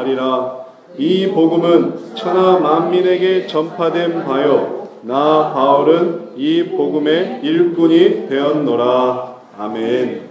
하리라. 이 복음은 천하 만민에게 전파된 바요 나 바울은 이 복음의 일꾼이 되었노라. 아멘.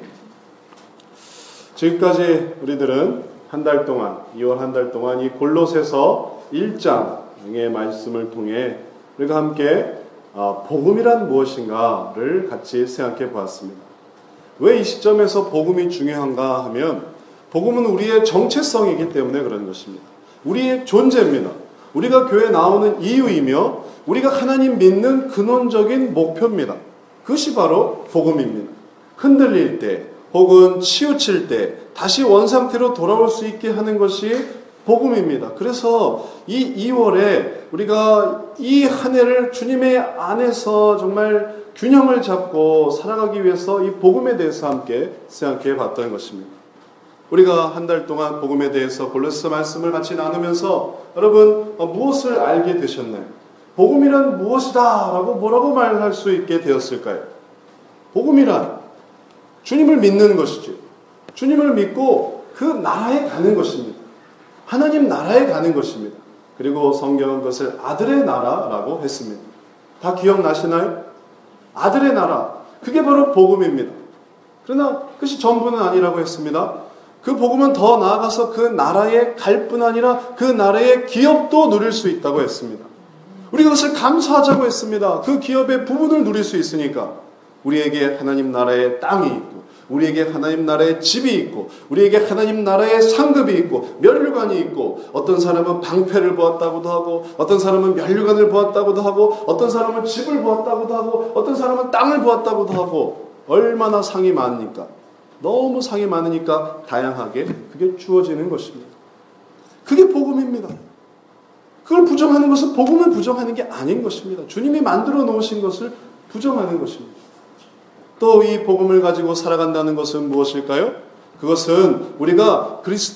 지금까지 우리들은 한 달 동안 2월 한 달 동안 이 골로새서 1장의 말씀을 통해 우리가 함께 복음이란 무엇인가를 같이 생각해 보았습니다. 왜 이 시점에서 복음이 중요한가 하면 복음은 우리의 정체성이기 때문에 그런 것입니다. 우리의 존재입니다. 우리가 교회에 나오는 이유이며 우리가 하나님 믿는 근원적인 목표입니다. 그것이 바로 복음입니다. 흔들릴 때 혹은 치우칠 때 다시 원상태로 돌아올 수 있게 하는 것이 복음입니다. 그래서 이 2월에 우리가 이 한 해를 주님의 안에서 정말 균형을 잡고 살아가기 위해서 이 복음에 대해서 함께 생각해 봤던 것입니다. 우리가 한 달 동안 복음에 대해서 골로새 말씀을 같이 나누면서 여러분 무엇을 알게 되셨나요? 복음이란 무엇이다 라고 뭐라고 말할 수 있게 되었을까요? 복음이란 주님을 믿는 것이죠. 주님을 믿고 그 나라에 가는 것입니다. 하나님 나라에 가는 것입니다. 그리고 성경은 그것을 아들의 나라라고 했습니다. 다 기억나시나요? 아들의 나라, 그게 바로 복음입니다. 그러나 그것이 전부는 아니라고 했습니다. 그 복음은 더 나아가서 그 나라에 갈 뿐 아니라 그 나라의 기업도 누릴 수 있다고 했습니다. 우리가 그것을 감사하자고 했습니다. 그 기업의 부분을 누릴 수 있으니까 우리에게 하나님 나라의 땅이 있고 우리에게 하나님 나라의 집이 있고 우리에게 하나님 나라의 상급이 있고 면류관이 있고 어떤 사람은 방패를 보았다고도 하고 어떤 사람은 면류관을 보았다고도 하고 어떤 사람은 집을 보았다고도 하고 어떤 사람은 땅을 보았다고도 하고 얼마나 상이 많으니까 너무 상이 많으니까 다양하게 그게 주어지는 것입니다. 그게 복음입니다. 그걸 부정하는 것은 복음을 부정하는 게 아닌 것입니다. 주님이 만들어 놓으신 것을 부정하는 것입니다. 또 이 복음을 가지고 살아간다는 것은 무엇일까요? 그것은 우리가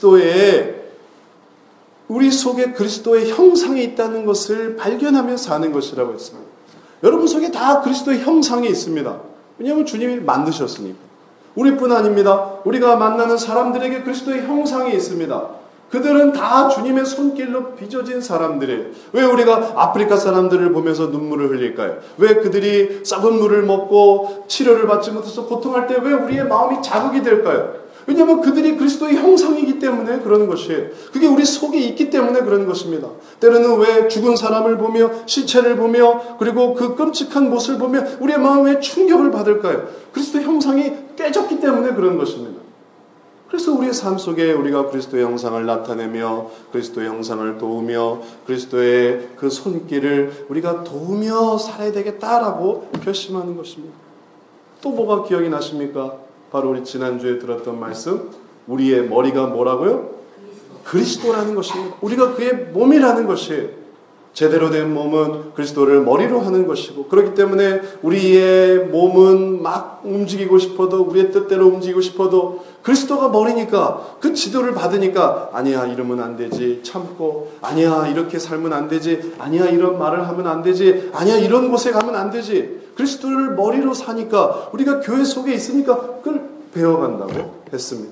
우리 속에 그리스도의 형상이 있다는 것을 발견하며 사는 것이라고 했습니다. 여러분 속에 다 그리스도의 형상이 있습니다. 왜냐하면 주님이 만드셨으니까. 우리뿐 아닙니다. 우리가 만나는 사람들에게 그리스도의 형상이 있습니다. 그들은 다 주님의 손길로 빚어진 사람들이에요. 왜 우리가 아프리카 사람들을 보면서 눈물을 흘릴까요? 왜 그들이 썩은 물을 먹고 치료를 받지 못해서 고통할 때 왜 우리의 마음이 자극이 될까요? 왜냐하면 그들이 그리스도의 형상이기 때문에 그러는 것이에요. 그게 우리 속에 있기 때문에 그러는 것입니다. 때로는 왜 죽은 사람을 보며 시체를 보며 그리고 그 끔찍한 모습을 보며 우리의 마음에 충격을 받을까요? 그리스도의 형상이 깨졌기 때문에 그런 것입니다. 그래서 우리의 삶 속에 우리가 그리스도의 형상을 나타내며 그리스도의 형상을 도우며 그리스도의 그 손길을 우리가 도우며 살아야 되겠다라고 결심하는 것입니다. 또 뭐가 기억이 나십니까? 바로 우리 지난주에 들었던 말씀, 우리의 머리가 뭐라고요? 그리스도라는 것입니다. 우리가 그의 몸이라는 것이에요. 제대로 된 몸은 그리스도를 머리로 하는 것이고 그렇기 때문에 우리의 몸은 막 움직이고 싶어도 우리의 뜻대로 움직이고 싶어도 그리스도가 머리니까 그 지도를 받으니까 아니야 이러면 안 되지 참고 아니야 이렇게 살면 안 되지 아니야 이런 말을 하면 안 되지 아니야 이런 곳에 가면 안 되지 그리스도를 머리로 사니까 우리가 교회 속에 있으니까 그걸 배워간다고 했습니다.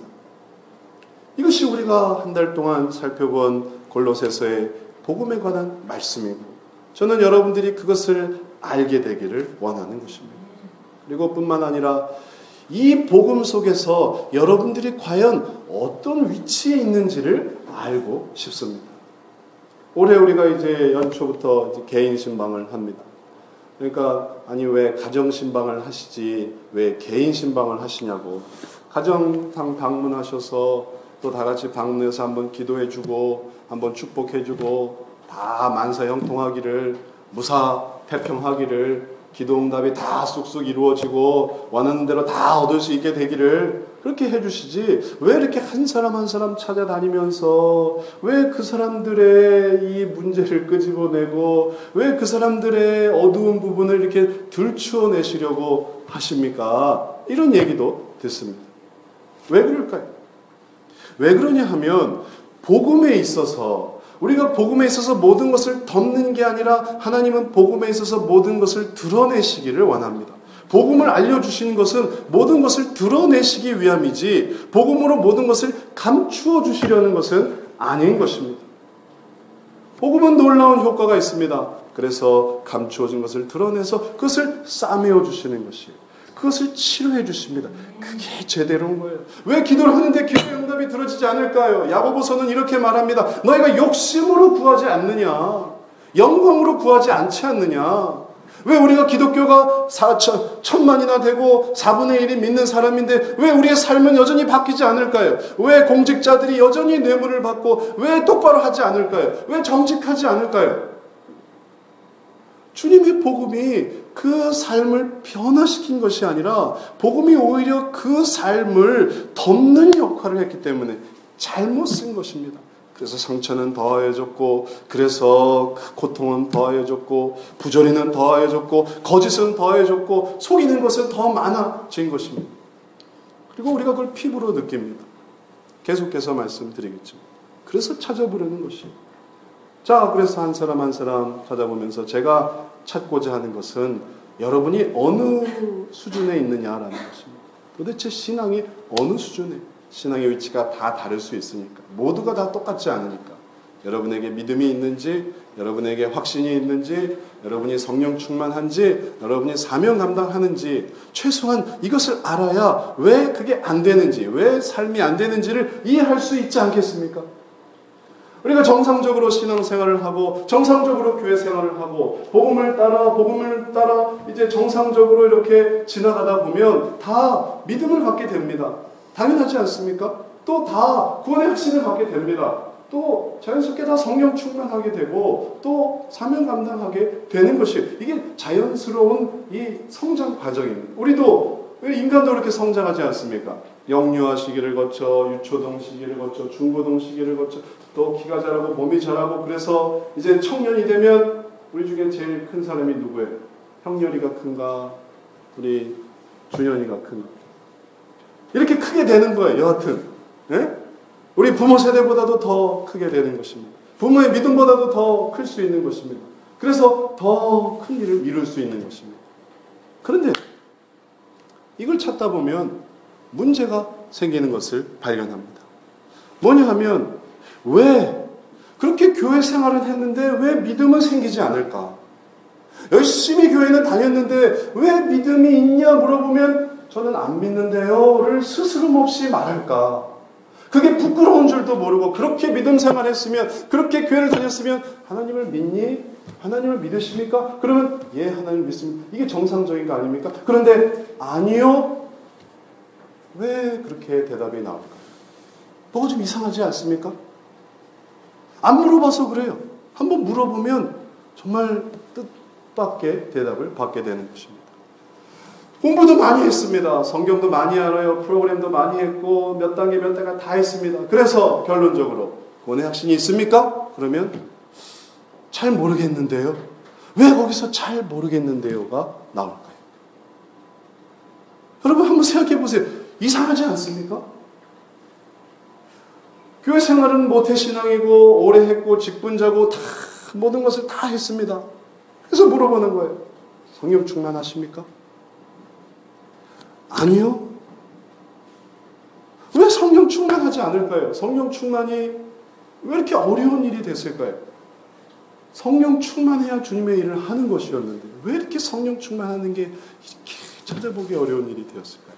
이것이 우리가 한 달 동안 살펴본 골로새서의 복음에 관한 말씀이고 저는 여러분들이 그것을 알게 되기를 원하는 것입니다. 그리고 뿐만 아니라 이 복음 속에서 여러분들이 과연 어떤 위치에 있는지를 알고 싶습니다. 올해 우리가 이제 연초부터 이제 개인 신방을 합니다. 그러니까 아니 왜 가정 신방을 하시지 왜 개인 신방을 하시냐고 가정당 방문하셔서 또 다 같이 방문해서 한번 기도해주고 한번 축복해주고 다 만사 형통하기를 무사태평하기를 기도응답이 다 쑥쑥 이루어지고 원하는 대로 다 얻을 수 있게 되기를 그렇게 해주시지 왜 이렇게 한 사람 한 사람 찾아다니면서 왜 그 사람들의 이 문제를 끄집어내고 왜 그 사람들의 어두운 부분을 이렇게 들추어내시려고 하십니까? 이런 얘기도 듣습니다. 왜 그럴까요? 왜 그러냐 하면 복음에 있어서 우리가 복음에 있어서 모든 것을 덮는 게 아니라 하나님은 복음에 있어서 모든 것을 드러내시기를 원합니다. 복음을 알려주시는 것은 모든 것을 드러내시기 위함이지 복음으로 모든 것을 감추어 주시려는 것은 아닌 것입니다. 복음은 놀라운 효과가 있습니다. 그래서 감추어진 것을 드러내서 그것을 싸매어 주시는 것이에요. 그것을 치료해 주십니다. 그게 제대로인 거예요. 왜 기도를 하는데 기도의 응답이 들어지지 않을까요? 야고보서는 이렇게 말합니다. 너희가 욕심으로 구하지 않느냐? 영광으로 구하지 않지 않느냐? 왜 우리가 기독교가 4천만이나 되고 4분의 1이 믿는 사람인데 왜 우리의 삶은 여전히 바뀌지 않을까요? 왜 공직자들이 여전히 뇌물을 받고 왜 똑바로 하지 않을까요? 왜 정직하지 않을까요? 주님의 복음이 그 삶을 변화시킨 것이 아니라 복음이 오히려 그 삶을 덮는 역할을 했기 때문에 잘못 쓴 것입니다. 그래서 상처는 더하여졌고, 그래서 고통은 더하여졌고, 부조리는 더하여졌고, 거짓은 더하여졌고, 속이는 것은 더 많아진 것입니다. 그리고 우리가 그걸 피부로 느낍니다. 계속해서 말씀드리겠죠. 그래서 찾아보려는 것이에요. 자, 그래서 한 사람 한 사람 찾아보면서 제가 찾고자 하는 것은 여러분이 어느 수준에 있느냐라는 것입니다. 도대체 신앙이 어느 수준에, 신앙의 위치가 다 다를 수 있으니까, 모두가 다 똑같지 않으니까, 여러분에게 믿음이 있는지, 여러분에게 확신이 있는지, 여러분이 성령 충만한지, 여러분이 사명 감당하는지, 최소한 이것을 알아야 왜 그게 안 되는지, 왜 삶이 안 되는지를 이해할 수 있지 않겠습니까? 우리가 정상적으로 신앙생활을 하고 정상적으로 교회 생활을 하고 복음을 따라 이제 정상적으로 이렇게 지나가다 보면 다 믿음을 갖게 됩니다. 당연하지 않습니까? 또 다 구원의 확신을 갖게 됩니다. 또 자연스럽게 다 성령 충만하게 되고 또 사명 감당하게 되는 것이 이게 자연스러운 이 성장 과정입니다. 우리도 인간도 그렇게 성장하지 않습니까? 영유아 시기를 거쳐 유초동 시기를 거쳐 중고동 시기를 거쳐 또 키가 자라고 몸이 자라고 그래서 이제 청년이 되면 우리 중에 제일 큰 사람이 누구예요? 형렬이가 큰가? 우리 준현이가 큰가? 이렇게 크게 되는 거예요. 여하튼 예? 우리 부모 세대보다도 더 크게 되는 것입니다. 부모의 믿음보다도 더 클 수 있는 것입니다. 그래서 더 큰 일을 이룰 수 있는 것입니다. 그런데 이걸 찾다 보면 문제가 생기는 것을 발견합니다. 뭐냐 하면 왜 그렇게 교회 생활을 했는데 왜 믿음은 생기지 않을까? 열심히 교회는 다녔는데 왜 믿음이 있냐 물어보면 저는 안 믿는데요를 스스럼없이 말할까? 그게 부끄러운 줄도 모르고 그렇게 믿음 생활했으면 그렇게 교회를 다녔으면 하나님을 믿니? 하나님을 믿으십니까? 그러면 예 하나님 믿습니다. 이게 정상적인 거 아닙니까? 그런데 아니요. 왜 그렇게 대답이 나올까요? 뭐가 좀 이상하지 않습니까? 안 물어봐서 그래요. 한번 물어보면 정말 뜻밖의 대답을 받게 되는 것입니다. 공부도 많이 했습니다. 성경도 많이 알아요. 프로그램도 많이 했고 몇 단계 다 했습니다. 그래서 결론적으로 구원의 확신이 있습니까? 그러면 잘 모르겠는데요. 왜 거기서 잘 모르겠는데요가 나올까요? 여러분 한번 생각해 보세요. 이상하지 않습니까? 교회 생활은 모태신앙이고 오래 했고 직분자고 다 모든 것을 다 했습니다. 그래서 물어보는 거예요. 성령 충만하십니까? 아니요. 왜 성령 충만하지 않을까요? 성령 충만이 왜 이렇게 어려운 일이 됐을까요? 성령 충만해야 주님의 일을 하는 것이었는데 왜 이렇게 성령 충만하는 게 이렇게 찾아보기 어려운 일이 되었을까요?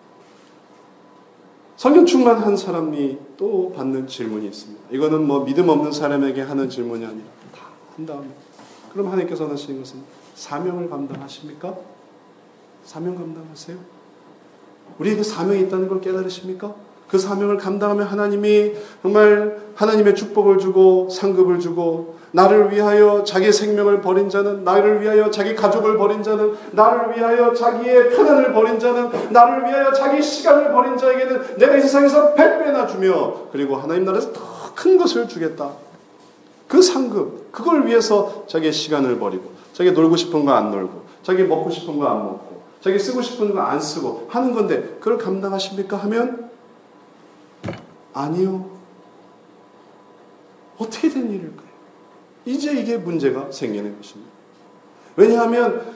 성령 충만한 사람이 또 받는 질문이 있습니다. 이거는 뭐 믿음 없는 사람에게 하는 질문이 아니라 다 한 다음에 그럼 하나님께서 하시는 것은 사명을 감당하십니까? 사명 감당하세요? 우리에게 사명이 있다는 걸 깨달으십니까? 그 사명을 감당하면 하나님이 정말 하나님의 축복을 주고 상급을 주고 나를 위하여 자기의 생명을 버린 자는, 나를 위하여 자기 가족을 버린 자는, 나를 위하여 자기의 편안을 버린 자는, 나를 위하여 자기 시간을 버린 자에게는 내가 이 세상에서 100배나 주며 그리고 하나님 나라에서 더 큰 것을 주겠다. 그 상급, 그걸 위해서 자기의 시간을 버리고 자기 놀고 싶은 거 안 놀고 자기 먹고 싶은 거 안 먹고 자기 쓰고 싶은 거 안 쓰고 하는 건데 그걸 감당하십니까? 하면 아니요. 어떻게 된 일일까요? 이제 이게 문제가 생기는 것입니다. 왜냐하면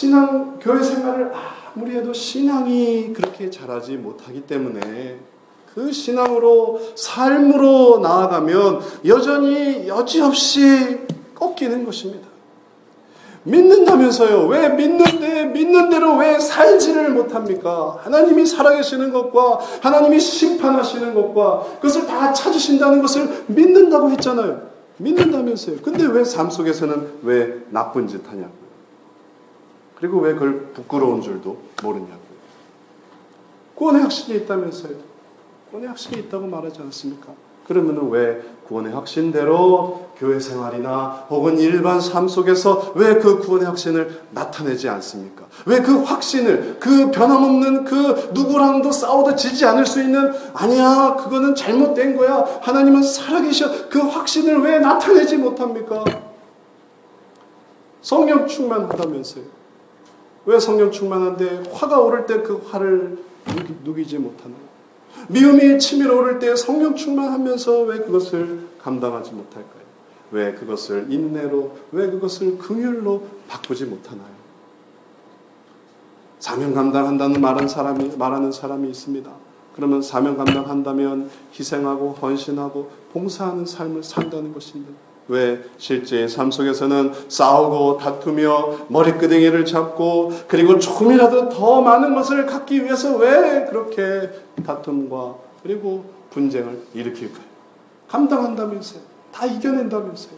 교회 생활을 아무리 해도 신앙이 그렇게 잘하지 못하기 때문에 그 신앙으로 삶으로 나아가면 여전히 여지없이 꺾이는 것입니다. 믿는다면서요. 왜 믿는데 믿는 대로 왜 살지를 못합니까? 하나님이 살아계시는 것과 하나님이 심판하시는 것과 그것을 다 찾으신다는 것을 믿는다고 했잖아요. 믿는다면서요. 근데 왜 삶 속에서는 왜 나쁜 짓 하냐고요. 그리고 왜 그걸 부끄러운 줄도 모르냐고요. 구원의 확신이 있다면서요. 구원의 확신이 있다고 말하지 않습니까? 그러면 왜 구원의 확신대로 교회 생활이나 혹은 일반 삶 속에서 왜 그 구원의 확신을 나타내지 않습니까? 왜 그 확신을, 그 변함없는 그 누구랑도 싸워도 지지 않을 수 있는 아니야 그거는 잘못된 거야 하나님은 살아계셔 그 확신을 왜 나타내지 못합니까? 성령 충만하다면서요. 왜 성령 충만한데 화가 오를 때 그 화를 누기지 못하나요? 미움이 치밀어 오를 때 성령 충만하면서 왜 그것을 감당하지 못할까요? 왜 그것을 인내로, 왜 그것을 긍휼로 바꾸지 못하나요? 사명 감당한다는 말하는 사람이 있습니다. 그러면 사명 감당한다면 희생하고 헌신하고 봉사하는 삶을 산다는 것인데 왜 실제의 삶 속에서는 싸우고 다투며 머리끄댕이를 잡고 그리고 조금이라도 더 많은 것을 갖기 위해서 왜 그렇게 다툼과 그리고 분쟁을 일으킬까요? 감당한다면서요. 다 이겨낸다면서요.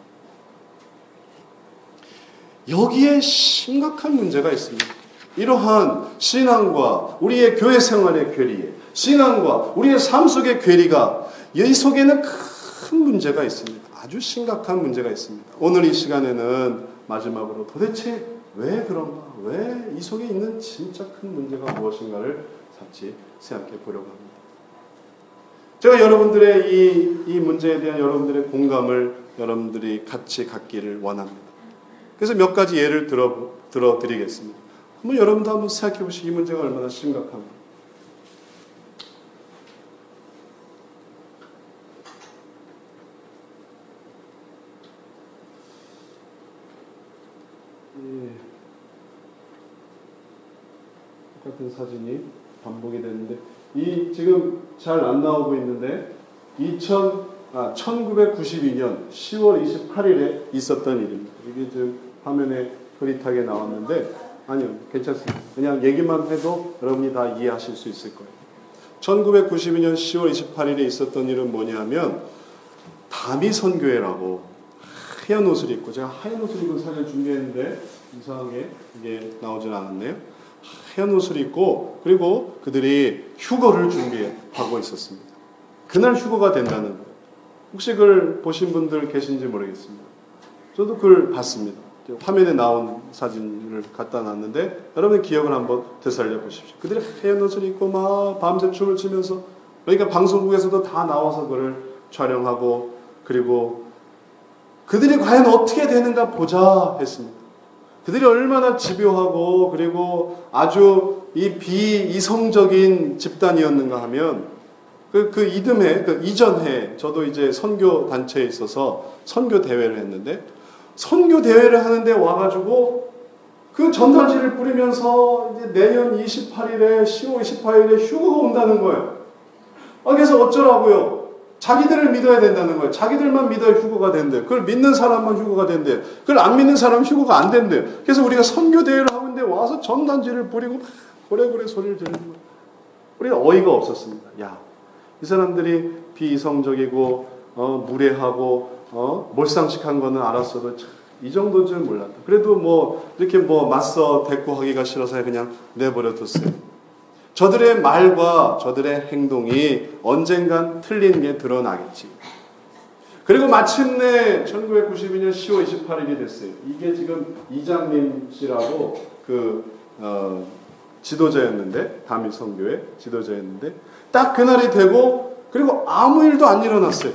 여기에 심각한 문제가 있습니다. 이러한 신앙과 우리의 교회 생활의 괴리에 신앙과 우리의 삶 속의 괴리가 이 속에는 큰 문제가 있습니다. 아주 심각한 문제가 있습니다. 오늘 이 시간에는 마지막으로 도대체 왜 그런가? 왜 이 속에 있는 진짜 큰 문제가 무엇인가를 같이 생각해 보려고 합니다. 제가 여러분들의 이 문제에 대한 여러분들의 공감을 여러분들이 같이 갖기를 원합니다. 그래서 몇 가지 예를 들어드리겠습니다. 한번 여러분도 한번 생각해 보시기 이 문제가 얼마나 심각한가. 똑같은 사진이 반복이 되는데 이 지금 잘 안 나오고 있는데 1992년 10월 28일에 있었던 일입니다. 이게 지금 화면에 흐릿하게 나왔는데 아니요 괜찮습니다. 그냥 얘기만 해도 여러분이 다 이해하실 수 있을 거예요. 1992년 10월 28일에 있었던 일은 뭐냐면 다미 선교회라고 하얀 옷을 입고 제가 하얀 옷을 입은 사진을 준비했는데 이상하게 이게 나오진 않았네요. 하얀 옷을 입고 그리고 그들이 휴거를 준비하고 있었습니다. 그날 휴거가 된다는 거예요. 혹시 그걸 보신 분들 계신지 모르겠습니다. 저도 그걸 봤습니다. 화면에 나온 사진을 갖다 놨는데 여러분 기억을 한번 되살려 보십시오. 그들이 하얀 옷을 입고 막 밤새 춤을 추면서 그러니까 방송국에서도 다 나와서 그걸 촬영하고 그리고 그들이 과연 어떻게 되는가 보자 했습니다. 그들이 얼마나 집요하고 그리고 아주 이 비이성적인 집단이었는가 하면 그 이듬해 그 이전해 저도 이제 선교 단체에 있어서 선교 대회를 했는데 선교 대회를 하는데 와가지고 그 전단지를 뿌리면서 이제 내년 28일에 10월 28일에 휴거가 온다는 거예요. 그래서 어쩌라고요? 자기들을 믿어야 된다는 거예요. 자기들만 믿어야 휴거가 된대요. 그걸 믿는 사람만 휴거가 된대요. 그걸 안 믿는 사람은 휴거가 안 된대요. 그래서 우리가 선교 대회를 하고 있는데 와서 전단지를 뿌리고 고래고래 소리를 지르는 거예요. 우리가 어이가 없었습니다. 야, 이 사람들이 비이성적이고 무례하고 몰상식한 거는 알았어도 참, 이 정도인 줄 몰랐다. 그래도 뭐 이렇게 뭐 맞서 대꾸하기가 싫어서 그냥 내버려 뒀어요. 저들의 말과 저들의 행동이 언젠간 틀린 게 드러나겠지. 그리고 마침내 1992년 10월 28일이 됐어요. 이게 지금 이장림 씨라고 지도자였는데 다미 선교회 지도자였는데 딱 그날이 되고 그리고 아무 일도 안 일어났어요.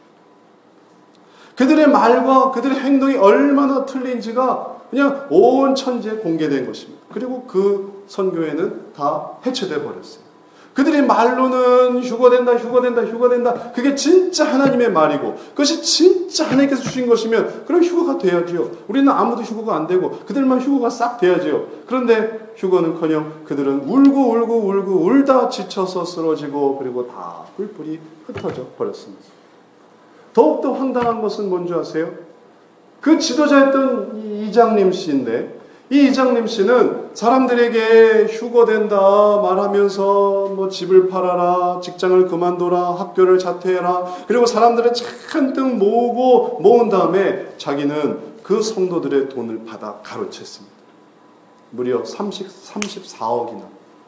그들의 말과 그들의 행동이 얼마나 틀린지가 그냥 온 천지에 공개된 것입니다. 그리고 그 선교회는 다 해체돼 버렸어요. 그들이 말로는 휴거된다, 휴거된다, 휴거된다. 그게 진짜 하나님의 말이고 그것이 진짜 하나님께서 주신 것이면 그럼 휴거가 돼야지요. 우리는 아무도 휴거가 안 되고 그들만 휴거가 싹 돼야지요. 그런데 휴거는커녕 그들은 울고 울고 울고 울다 지쳐서 쓰러지고 그리고 다 뿔뿔이 흩어져 버렸습니다. 더욱더 황당한 것은 뭔지 아세요? 그 지도자였던 이 이장림 씨인데 이 이장림 씨는 사람들에게 휴거된다 말하면서 뭐 집을 팔아라, 직장을 그만둬라, 학교를 자퇴해라. 그리고 사람들을 잔뜩 모은 다음에 자기는 그 성도들의 돈을 받아 가로챘습니다. 무려 34억이나.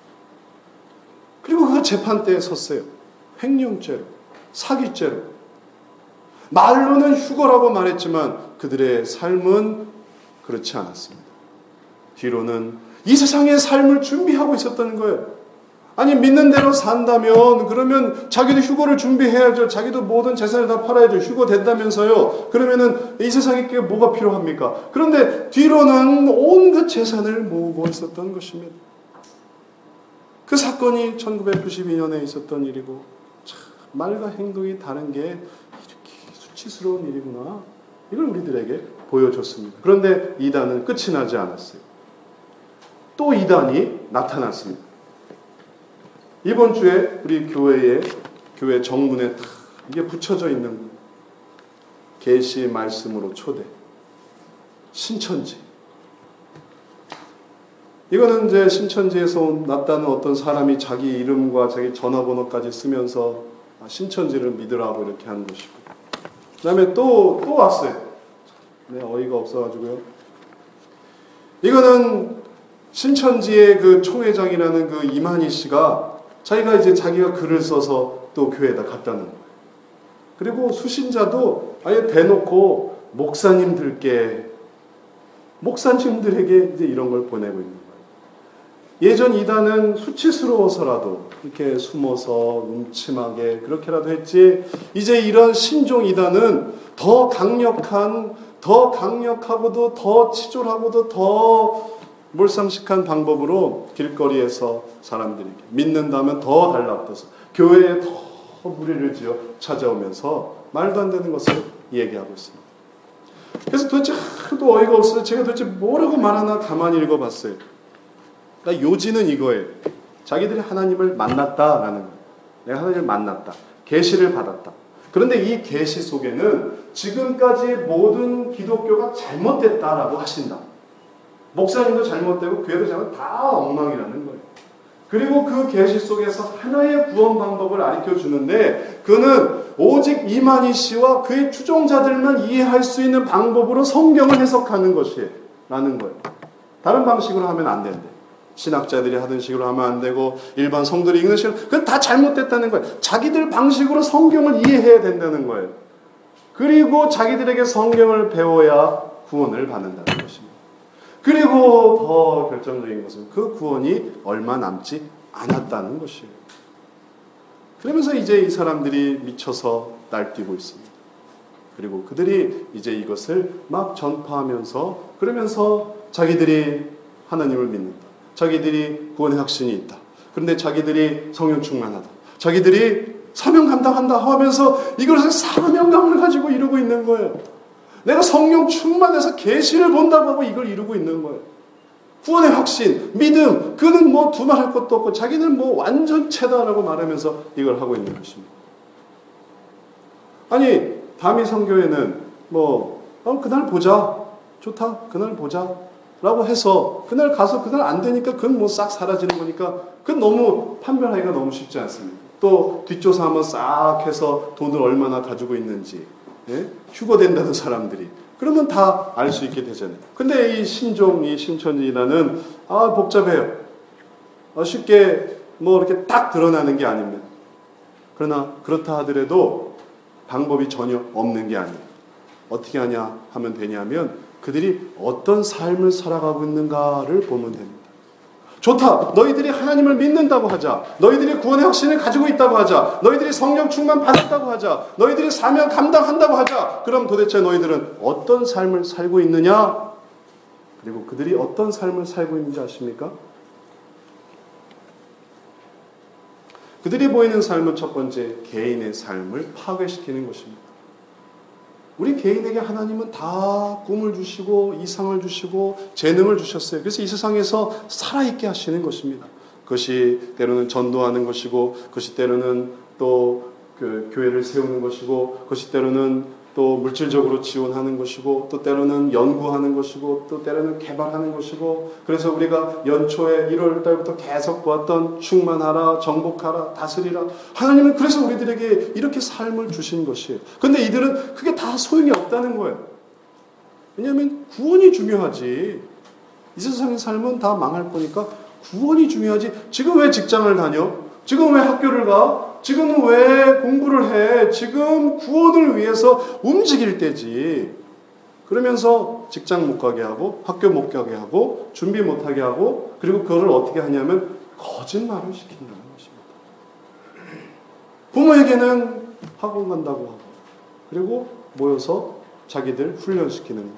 그리고 그 재판대에 섰어요. 횡령죄로, 사기죄로. 말로는 휴거라고 말했지만 그들의 삶은 그렇지 않았습니다. 뒤로는 이 세상의 삶을 준비하고 있었다는 거예요. 아니 믿는 대로 산다면 그러면 자기도 휴거를 준비해야죠. 자기도 모든 재산을 다 팔아야죠. 휴거 된다면서요. 그러면은 이 세상에 뭐가 필요합니까? 그런데 뒤로는 온갖 재산을 모으고 있었던 것입니다. 그 사건이 1992년에 있었던 일이고 참 말과 행동이 다른 게 이렇게 수치스러운 일이구나. 이걸 우리들에게 보여줬습니다. 그런데 이단은 끝이 나지 않았어요. 또 이단이 나타났습니다. 이번 주에 우리 교회 정문에 이게 붙여져 있는 계시 말씀으로 초대 신천지. 이거는 이제 신천지에서 났다는 어떤 사람이 자기 이름과 자기 전화번호까지 쓰면서 신천지를 믿으라고 이렇게 하는 것이고, 그 다음에 또 왔어요. 네, 어이가 없어가지고요. 이거는 신천지의 그 총회장이라는 그 이만희 씨가 자기가 글을 써서 또 교회에다 갖다 놓은 거예요. 그리고 수신자도 아예 대놓고 목사님들에게 이제 이런 걸 보내고 있는 거예요. 예전 이단은 수치스러워서라도 이렇게 숨어서 음침하게 그렇게라도 했지, 이제 이런 신종 이단은 더 강력하고도 더 치졸하고도 더 몰상식한 방법으로 길거리에서 사람들에게 믿는다면 더 달라붙어서 교회에 더 무리를 지어 찾아오면서 말도 안 되는 것을 얘기하고 있습니다. 그래서 도대체 하나도 어이가 없어서 제가 도대체 뭐라고 말하나 가만히 읽어봤어요. 그러니까 요지는 이거예요. 자기들이 하나님을 만났다라는 거예요. 내가 하나님을 만났다. 계시를 받았다. 그런데 이 계시 속에는 지금까지 모든 기독교가 잘못됐다라고 하신다. 목사님도 잘못되고 교회도 잘못, 다 엉망이라는 거예요. 그리고 그 계시 속에서 하나의 구원 방법을 가르쳐 주는데 그는 오직 이만희 씨와 그의 추종자들만 이해할 수 있는 방법으로 성경을 해석하는 것이라는 거예요. 다른 방식으로 하면 안 된대. 신학자들이 하던 식으로 하면 안 되고 일반 성들이 읽는 식으로, 그건 다 잘못됐다는 거예요. 자기들 방식으로 성경을 이해해야 된다는 거예요. 그리고 자기들에게 성경을 배워야 구원을 받는다는 것입니다. 그리고 더 결정적인 것은 그 구원이 얼마 남지 않았다는 것이에요. 그러면서 이제 이 사람들이 미쳐서 날뛰고 있습니다. 그리고 그들이 이제 이것을 막 전파하면서, 그러면서 자기들이 하나님을 믿는다. 자기들이 구원의 확신이 있다. 그런데 자기들이 성령 충만하다. 자기들이 사명 감당한다 하면서 이것을 사명감을 가지고 이루고 있는 거예요. 내가 성령 충만해서 계시를 본다고 하고 이걸 이루고 있는 거예요. 구원의 확신, 믿음, 그는 뭐 두말할 것도 없고 자기는 뭐 완전체다라고 말하면서 이걸 하고 있는 것입니다. 아니 다미 선교회는 그날 보자, 좋다, 그날 보자 라고 해서 그날 가서 그날 안 되니까 그건 뭐 싹 사라지는 거니까 그건 너무 판별하기가 너무 쉽지 않습니다. 또 뒷조사 한번 싹 해서 돈을 얼마나 가지고 있는지, 휴거된다는 사람들이, 그러면 다 알 수 있게 되잖아요. 근데 이 신천지라는 복잡해요. 쉽게 이렇게 딱 드러나는 게 아닙니다. 그러나 그렇다 하더라도 방법이 전혀 없는 게 아니에요. 어떻게 하면 되냐면 그들이 어떤 삶을 살아가고 있는가를 보면 됩니다. 좋다. 너희들이 하나님을 믿는다고 하자. 너희들이 구원의 확신을 가지고 있다고 하자. 너희들이 성령 충만 받았다고 하자. 너희들이 사명 감당한다고 하자. 그럼 도대체 너희들은 어떤 삶을 살고 있느냐? 그리고 그들이 어떤 삶을 살고 있는지 아십니까? 그들이 보이는 삶은 첫 번째 개인의 삶을 파괴시키는 것입니다. 우리 개인에게 하나님은 다 꿈을 주시고 이상을 주시고 재능을 주셨어요. 그래서 이 세상에서 살아있게 하시는 것입니다. 그것이 때로는 전도하는 것이고, 그것이 때로는 또 그 교회를 세우는 것이고, 그것이 때로는 또 물질적으로 지원하는 것이고, 또 때로는 연구하는 것이고, 또 때로는 개발하는 것이고, 그래서 우리가 연초에 1월 달부터 계속 보았던 충만하라, 정복하라, 다스리라. 하나님은 그래서 우리들에게 이렇게 삶을 주신 것이에요. 그런데 이들은 그게 다 소용이 없다는 거예요. 왜냐하면 구원이 중요하지. 이 세상의 삶은 다 망할 거니까 구원이 중요하지. 지금 왜 직장을 다녀? 지금 왜 학교를 가? 지금 왜 공부를 해? 지금 구원을 위해서 움직일 때지. 그러면서 직장 못 가게 하고, 학교 못 가게 하고, 준비 못 하게 하고, 그리고 그거를 어떻게 하냐면 거짓말을 시킨다는 것입니다. 부모에게는 학원 간다고 하고, 그리고 모여서 자기들 훈련시키는 거예요.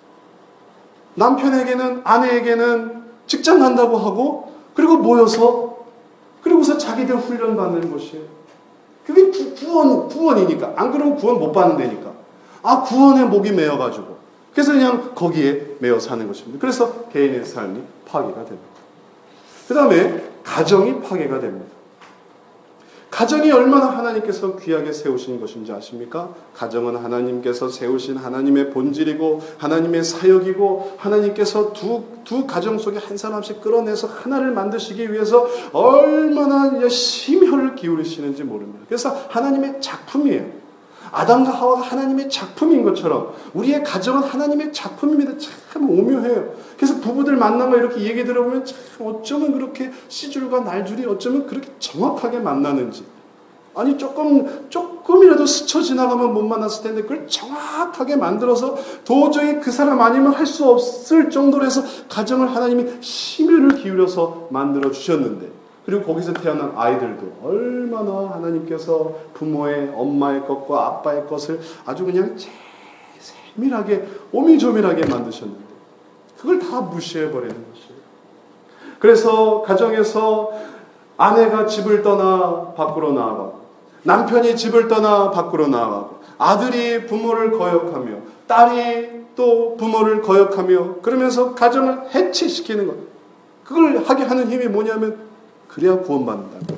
남편에게는, 아내에게는 직장 간다고 하고, 그리고 모여서, 그리고서 자기들 훈련 받는 것이에요. 그게 구원이니까. 안 그러면 구원 못 받는다니까. 구원에 목이 메어가지고. 그래서 그냥 거기에 메어 사는 것입니다. 그래서 개인의 삶이 파괴가 됩니다. 그 다음에 가정이 파괴가 됩니다. 가정이 얼마나 하나님께서 귀하게 세우신 것인지 아십니까? 가정은 하나님께서 세우신 하나님의 본질이고 하나님의 사역이고, 하나님께서 두 가정 속에 한 사람씩 끌어내서 하나를 만드시기 위해서 얼마나 심혈을 기울이시는지 모릅니다. 그래서 하나님의 작품이에요. 아담과 하와가 하나님의 작품인 것처럼 우리의 가정은 하나님의 작품입니다. 참 오묘해요. 그래서 부부들 만나면 이렇게 얘기 들어보면 참 어쩌면 그렇게 씨줄과 날줄이 어쩌면 그렇게 정확하게 만나는지. 아니 조금이라도 스쳐 지나가면 못 만났을 텐데 그걸 정확하게 만들어서 도저히 그 사람 아니면 할 수 없을 정도로 해서 가정을 하나님이 심혈을 기울여서 만들어 주셨는데, 그리고 거기서 태어난 아이들도 얼마나 하나님께서 부모의, 엄마의 것과 아빠의 것을 아주 그냥 세밀하게 오밀조밀하게 만드셨는데 그걸 다 무시해버리는 것이에요. 그래서 가정에서 아내가 집을 떠나 밖으로 나아가고, 남편이 집을 떠나 밖으로 나아가고, 아들이 부모를 거역하며 딸이 또 부모를 거역하며 그러면서 가정을 해체시키는 것. 그걸 하게 하는 힘이 뭐냐면 그래야 구원받는다.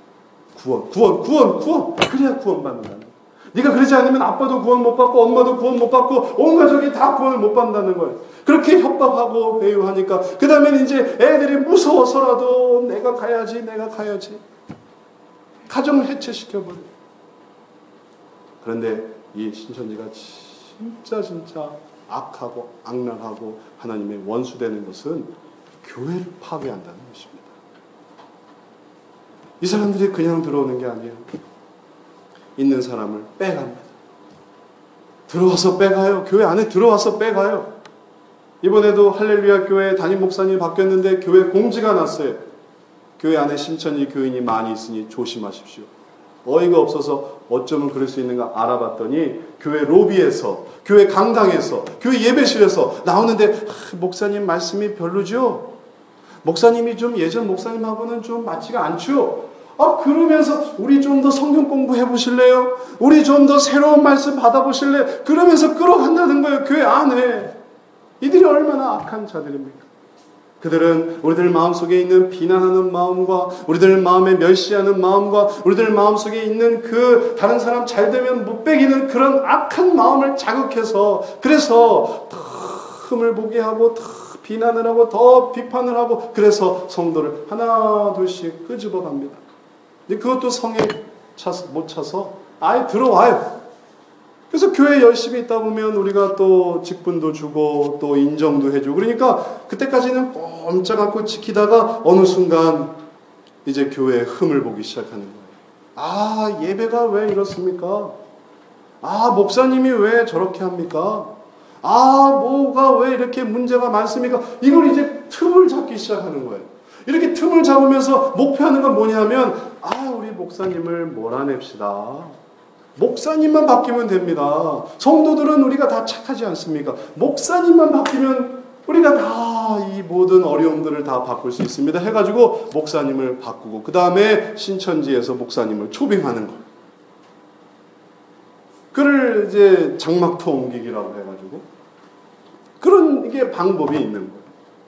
구원. 그래야 구원받는다. 네가 그러지 않으면 아빠도 구원 못 받고 엄마도 구원 못 받고 온 가족이 다 구원을 못 받는다는 거예요. 그렇게 협박하고 회유하니까 그 다음에는 이제 애들이 무서워서라도 내가 가야지. 가정을 해체시켜버려요. 그런데 이 신천지가 진짜 악하고 악랄하고 하나님의 원수되는 것은 교회를 파괴한다는 것입니다. 이 사람들이 그냥 들어오는 게 아니에요. 있는 사람을 빼갑니다. 들어와서 빼가요. 교회 안에 들어와서 빼가요. 이번에도 할렐루야 교회 담임 목사님이 바뀌었는데 교회 공지가 났어요. 교회 안에 신천지 교인이 많이 있으니 조심하십시오. 어이가 없어서 어쩌면 그럴 수 있는가 알아봤더니 교회 로비에서, 교회 강당에서, 교회 예배실에서 나오는데 목사님 말씀이 별로죠? 목사님이 좀 예전 목사님하고는 좀 맞지가 않죠? 그러면서 우리 좀 더 성경 공부해 보실래요? 우리 좀 더 새로운 말씀 받아보실래요? 그러면서 끌어간다는 거예요. 교회 안에. 이들이 얼마나 악한 자들입니까? 그들은 우리들 마음속에 있는 비난하는 마음과 우리들 마음에 멸시하는 마음과 우리들 마음속에 있는 그 다른 사람 잘 되면 못 배기는 그런 악한 마음을 자극해서, 그래서 더 흠을 보게 하고 더 비난을 하고 더 비판을 하고, 그래서 성도를 하나 둘씩 끄집어 갑니다. 근데 그것도 성에 못 차서 아예 들어와요. 그래서 교회 열심히 있다 보면 우리가 또 직분도 주고 또 인정도 해주고, 그러니까 그때까지는 꼼짝 않고 지키다가 어느 순간 이제 교회에 흠을 보기 시작하는 거예요. 예배가 왜 이렇습니까? 목사님이 왜 저렇게 합니까? 뭐가 왜 이렇게 문제가 많습니까? 이걸 이제 틈을 잡기 시작하는 거예요. 이렇게 틈을 잡으면서 목표하는 건 뭐냐면 우리 목사님을 몰아냅시다. 목사님만 바뀌면 됩니다. 성도들은 우리가 다 착하지 않습니까? 목사님만 바뀌면 우리가 다 이 모든 어려움들을 다 바꿀 수 있습니다. 해가지고 목사님을 바꾸고 그 다음에 신천지에서 목사님을 초빙하는 거. 그를 이제 장막터 옮기기라고 해가지고 그런 이게 방법이 있는 거예요.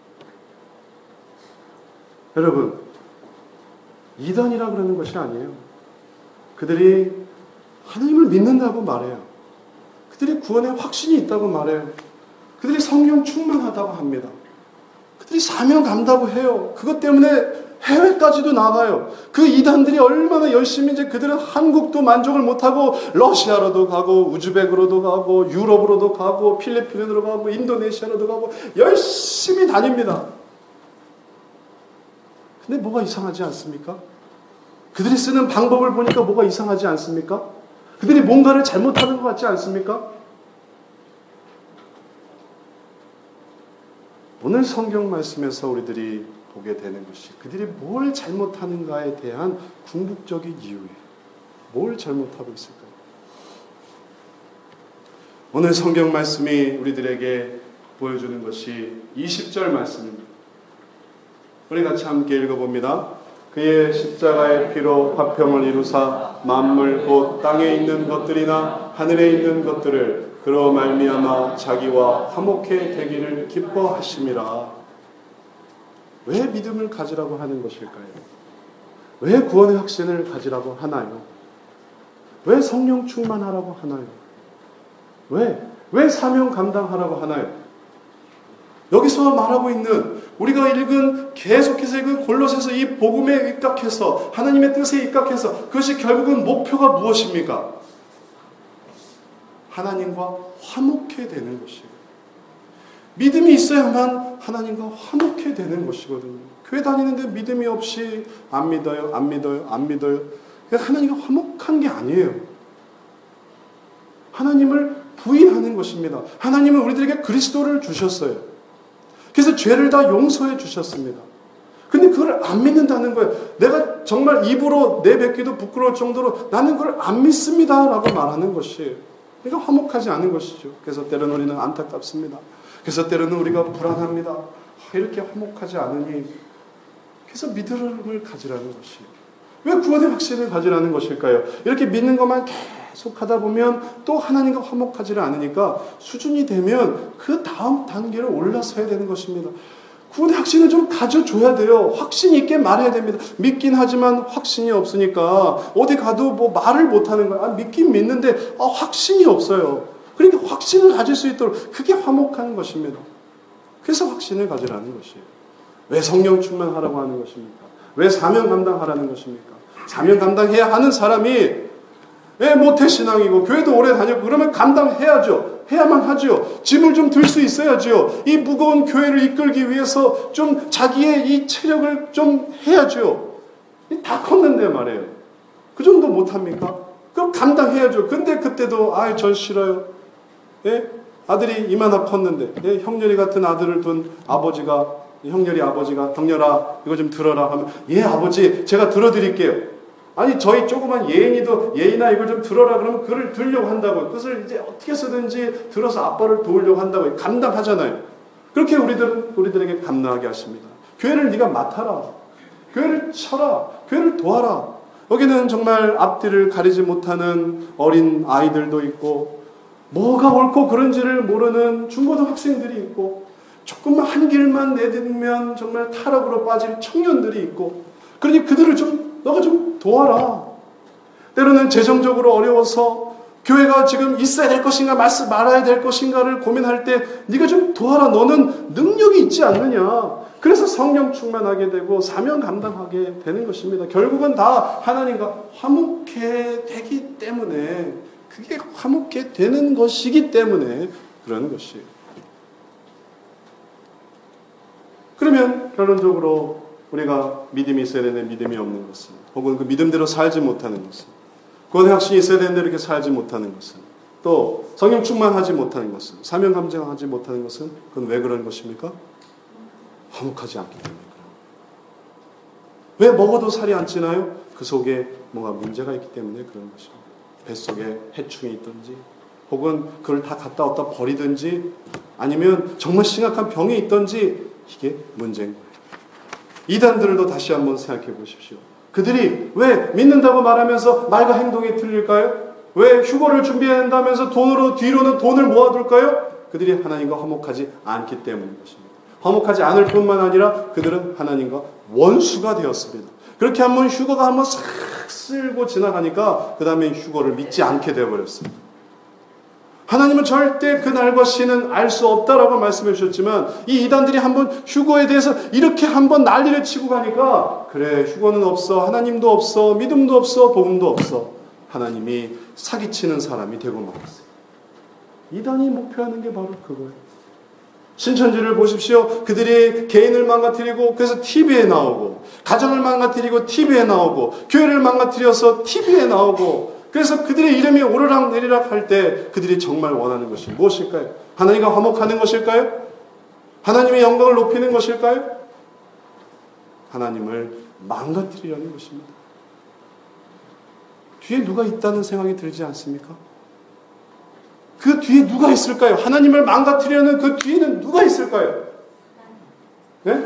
여러분, 이단이라 그러는 것이 아니에요. 그들이 하나님을 믿는다고 말해요. 그들이 구원에 확신이 있다고 말해요. 그들이 성령 충만하다고 합니다. 그들이 사명 간다고 해요. 그것 때문에 해외까지도 나가요. 그 이단들이 얼마나 열심히 이제 그들은 한국도 만족을 못하고 러시아로도 가고 우즈벡으로도 가고 유럽으로도 가고 필리핀으로 가고 인도네시아로도 가고 열심히 다닙니다. 근데 뭐가 이상하지 않습니까? 그들이 쓰는 방법을 보니까 뭐가 이상하지 않습니까? 그들이 뭔가를 잘못하는 것 같지 않습니까? 오늘 성경 말씀에서 우리들이 보게 되는 것이 그들이 뭘 잘못하는가에 대한 궁극적인 이유예요. 뭘 잘못하고 있을까요? 오늘 성경 말씀이 우리들에게 보여주는 것이 20절 말씀입니다. 우리 같이 함께 읽어봅니다. 그의 십자가의 피로 화평을 이루사 만물 곧 땅에 있는 것들이나 하늘에 있는 것들을 그로 말미암아 자기와 화목해 되기를 기뻐하심이라. 왜 믿음을 가지라고 하는 것일까요? 왜 구원의 확신을 가지라고 하나요? 왜 성령 충만하라고 하나요? 왜 사명 감당하라고 하나요? 여기서 말하고 있는 우리가 읽은 계속해서 읽은 골로새서 이 복음에 입각해서 하나님의 뜻에 입각해서 그것이 결국은 목표가 무엇입니까? 하나님과 화목해 되는 것이에요. 믿음이 있어야만 하나님과 화목해 되는 것이거든요. 교회 다니는데 믿음이 없이 안 믿어요. 하나님과 화목한 게 아니에요. 하나님을 부인하는 것입니다. 하나님은 우리들에게 그리스도를 주셨어요. 그래서 죄를 다 용서해 주셨습니다. 근데 그걸 안 믿는다는 거예요. 내가 정말 입으로 내뱉기도 부끄러울 정도로 나는 그걸 안 믿습니다 라고 말하는 것이에요. 그러니까 화목하지 않은 것이죠. 그래서 때로는 우리는 안타깝습니다. 그래서 때로는 우리가 불안합니다. 이렇게 화목하지 않으니 그래서 믿음을 가지라는 것이에요. 왜 구원의 확신을 가지라는 것일까요? 이렇게 믿는 것만 계속 하다 보면 또 하나님과 화목하지를 않으니까 수준이 되면 그 다음 단계로 올라서야 되는 것입니다. 구원의 확신을 좀 가져줘야 돼요. 확신 있게 말해야 됩니다. 믿긴 하지만 확신이 없으니까 어디 가도 뭐 말을 못하는 거예요. 믿긴 믿는데 확신이 없어요. 그러니까 확신을 가질 수 있도록 그게 화목한 것입니다. 그래서 확신을 가지라는 것이에요. 왜 성령 충만하라고 하는 것입니까? 왜 사명 감당하라는 것입니까? 사명 감당해야 하는 사람이 왜 모태신앙이고 교회도 오래 다녔고 그러면 감당해야죠. 해야만 하죠. 짐을 좀 들 수 있어야죠. 이 무거운 교회를 이끌기 위해서 좀 자기의 이 체력을 좀 해야죠. 다 컸는데 말이에요. 그 정도 못합니까? 그럼 감당해야죠. 근데 그때도 전 싫어요. 예? 아들이 이만하 컸는데 예? 형렬이 같은 아들을 둔 아버지가 형렬아 이거 좀 들어라 하면 예 아버지 제가 들어드릴게요. 아니 저희 조그만 예인아 이걸 좀 들어라 그러면 그걸 들으려고 한다고요. 그것을 이제 어떻게 쓰든지 들어서 아빠를 도우려고 한다고요. 감당하잖아요. 그렇게 우리들에게 감당하게 하십니다. 교회를 네가 맡아라. 교회를 쳐라. 교회를 도와라. 여기는 정말 앞뒤를 가리지 못하는 어린 아이들도 있고 뭐가 옳고 그른지를 모르는 중고등학생들이 있고 조금만 한 길만 내딛으면 정말 타락으로 빠질 청년들이 있고 그러니 그들을 너가 좀 도와라. 때로는 재정적으로 어려워서 교회가 지금 있어야 될 것인가 말아야 될 것인가를 고민할 때 네가 좀 도와라. 너는 능력이 있지 않느냐. 그래서 성령 충만하게 되고 사명 감당하게 되는 것입니다. 결국은 다 하나님과 화목해 되기 때문에 그게 화목해 되는 것이기 때문에 그런 것이에요. 그러면 결론적으로 우리가 믿음이 있어야 되는데 믿음이 없는 것은 혹은 그 믿음대로 살지 못하는 것은 구원의 확신이 있어야 되는데 이렇게 살지 못하는 것은 또 성령 충만하지 못하는 것은 사명 감당하지 못하는 것은 그건 왜 그런 것입니까? 화목하지 않기 때문입니다. 왜 먹어도 살이 안 찌나요? 그 속에 뭔가 문제가 있기 때문에 그런 것입니다. 뱃속에 해충이 있든지 혹은 그걸 다 갖다 버리든지 아니면 정말 심각한 병이 있던지 이게 문제인 거예요. 이단들도 다시 한번 생각해 보십시오. 그들이 왜 믿는다고 말하면서 말과 행동이 틀릴까요? 왜 휴거를 준비한다면서 뒤로는 돈을 모아둘까요? 그들이 하나님과 화목하지 않기 때문인 것입니다. 화목하지 않을 뿐만 아니라 그들은 하나님과 원수가 되었습니다. 그렇게 한번 휴거가 한번 싹 쓸고 지나가니까 그 다음에 휴거를 믿지 않게 되어버렸습니다. 하나님은 절대 그 날과 시는 알 수 없다라고 말씀해 주셨지만 이 이단들이 한번 휴거에 대해서 이렇게 한번 난리를 치고 가니까 그래 휴거는 없어, 하나님도 없어, 믿음도 없어, 복음도 없어. 하나님이 사기치는 사람이 되고 말았어요. 이단이 목표하는 게 바로 그거예요. 신천지를 보십시오. 그들이 개인을 망가뜨리고 그래서 TV에 나오고 가정을 망가뜨리고 TV에 나오고 교회를 망가뜨려서 TV에 나오고 그래서 그들의 이름이 오르락 내리락 할 때 그들이 정말 원하는 것이 무엇일까요? 하나님과 화목하는 것일까요? 하나님의 영광을 높이는 것일까요? 하나님을 망가뜨리려는 것입니다. 뒤에 누가 있다는 생각이 들지 않습니까? 그 뒤에 누가 있을까요? 하나님을 망가뜨리려는 그 뒤에는 누가 있을까요? 네?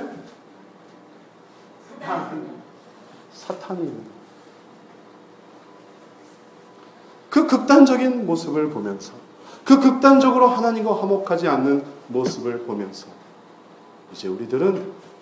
사탄이 그 극단적인 모습을 보면서 그 극단적으로 하나님과 화목하지 않는 모습을 보면서 이제 우리들은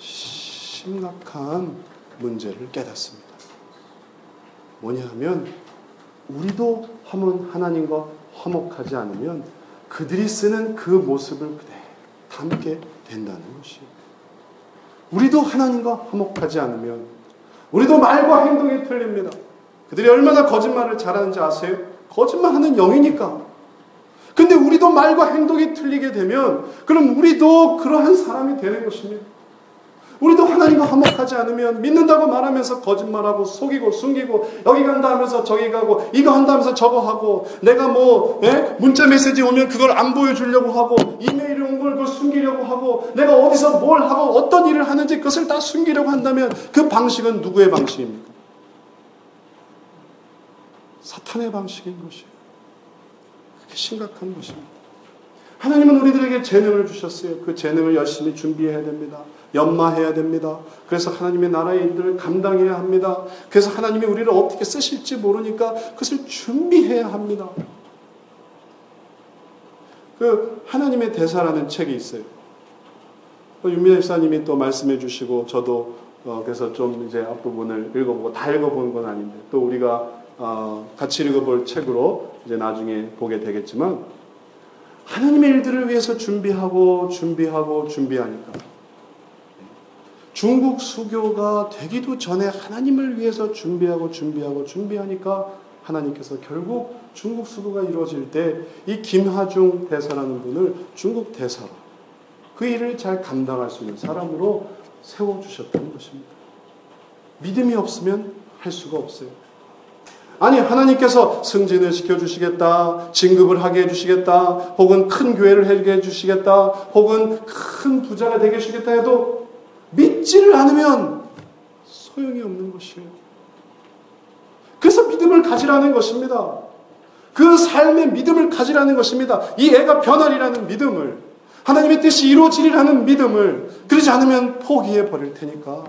심각한 문제를 깨닫습니다. 뭐냐 하면 우리도 한번 하나님과 화목하지 않으면 그들이 쓰는 그 모습을 그대로 담게 된다는 것이에요. 우리도 하나님과 화목하지 않으면 우리도 말과 행동이 틀립니다. 그들이 얼마나 거짓말을 잘하는지 아세요? 거짓말하는 영이니까. 근데 우리도 말과 행동이 틀리게 되면 그럼 우리도 그러한 사람이 되는 것입니다. 우리도 하나님과 화목하지 않으면 믿는다고 말하면서 거짓말하고 속이고 숨기고 여기 간다 하면서 저기 가고 이거 한다 하면서 저거 하고 내가 문자 메시지 오면 그걸 안 보여주려고 하고 이메일이 온 걸 그걸 숨기려고 하고 내가 어디서 뭘 하고 어떤 일을 하는지 그것을 다 숨기려고 한다면 그 방식은 누구의 방식입니까? 사탄의 방식인 것이에요. 그게 심각한 것입니다. 하나님은 우리들에게 재능을 주셨어요. 그 재능을 열심히 준비해야 됩니다. 연마해야 됩니다. 그래서 하나님의 나라의 일들을 감당해야 합니다. 그래서 하나님이 우리를 어떻게 쓰실지 모르니까 그것을 준비해야 합니다. 그 하나님의 대사라는 책이 있어요. 윤미래 집사님이 또 말씀해 주시고 저도 그래서 좀 이제 앞부분을 읽어보고 다 읽어본 건 아닌데 또 우리가 같이 읽어볼 책으로 이제 나중에 보게 되겠지만 하나님의 일들을 위해서 준비하니까 중국 수교가 되기도 전에 하나님을 위해서 준비하니까 하나님께서 결국 중국 수교가 이루어질 때 이 김하중 대사라는 분을 중국 대사로 그 일을 잘 감당할 수 있는 사람으로 세워주셨다는 것입니다. 믿음이 없으면 할 수가 없어요. 아니 하나님께서 승진을 시켜주시겠다, 진급을 하게 해주시겠다, 혹은 큰 교회를 하게 해주시겠다, 혹은 큰 부자가 되게 해주시겠다 해도 믿지를 않으면 소용이 없는 것이에요. 그래서 믿음을 가지라는 것입니다. 그 삶의 믿음을 가지라는 것입니다. 이 애가 변하리라는 믿음을, 하나님의 뜻이 이루어지리라는 믿음을. 그러지 않으면 포기해 버릴 테니까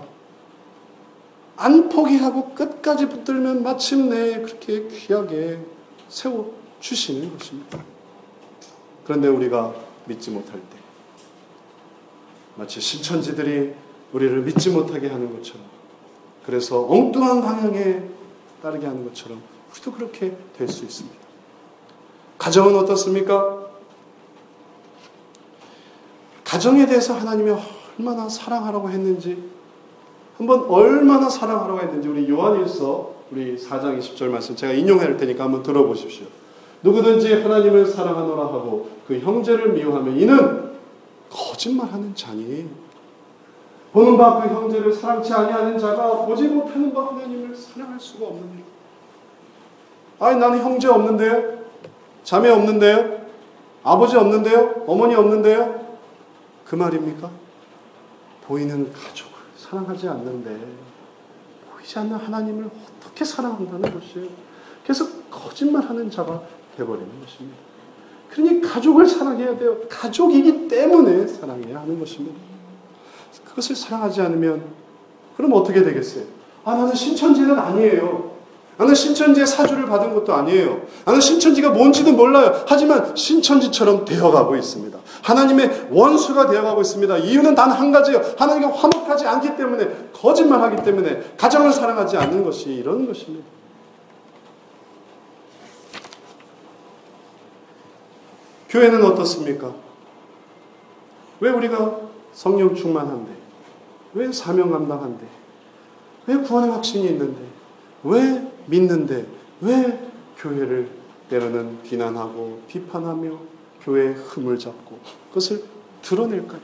안 포기하고 끝까지 붙들면 마침내 그렇게 귀하게 세워주시는 것입니다. 그런데 우리가 믿지 못할 때 마치 신천지들이 우리를 믿지 못하게 하는 것처럼, 그래서 엉뚱한 방향에 따르게 하는 것처럼 우리도 그렇게 될 수 있습니다. 가정은 어떻습니까? 가정에 대해서 하나님이 얼마나 사랑하라고 했는지, 한번 얼마나 사랑하라고 했는지 우리 요한일서 우리 4장 20절 말씀 제가 인용할 테니까 한번 들어보십시오. 누구든지 하나님을 사랑하노라 하고 그 형제를 미워하면 이는 거짓말하는 자니 보는 바 그 형제를 사랑치 아니하는 자가 보지 못하는 바 하나님을 사랑할 수가 없느니라. 아니 나는 형제 없는데요? 자매 없는데요? 아버지 없는데요? 어머니 없는데요? 그 말입니까? 보이는 가족을 사랑하지 않는데 보이지 않는 하나님을 어떻게 사랑한다는 것이에요. 그래서 거짓말하는 자가 되어버리는 것입니다. 그러니 가족을 사랑해야 돼요. 가족이기 때문에 사랑해야 하는 것입니다. 그것을 사랑하지 않으면 그럼 어떻게 되겠어요? 나는 신천지는 아니에요. 나는 신천지의 사주를 받은 것도 아니에요. 나는 신천지가 뭔지도 몰라요. 하지만 신천지처럼 되어가고 있습니다. 하나님의 원수가 되어가고 있습니다. 이유는 단 한 가지예요. 하나님과 화목하지 않기 때문에, 거짓말하기 때문에, 가정을 사랑하지 않는 것이 이런 것입니다. 교회는 어떻습니까? 왜 우리가 성령 충만한데, 왜 사명 감당한데, 왜 구원의 확신이 있는데, 왜 믿는데, 왜 교회를 때로는 비난하고 비판하며 교회의 흠을 잡고 그것을 드러낼까요?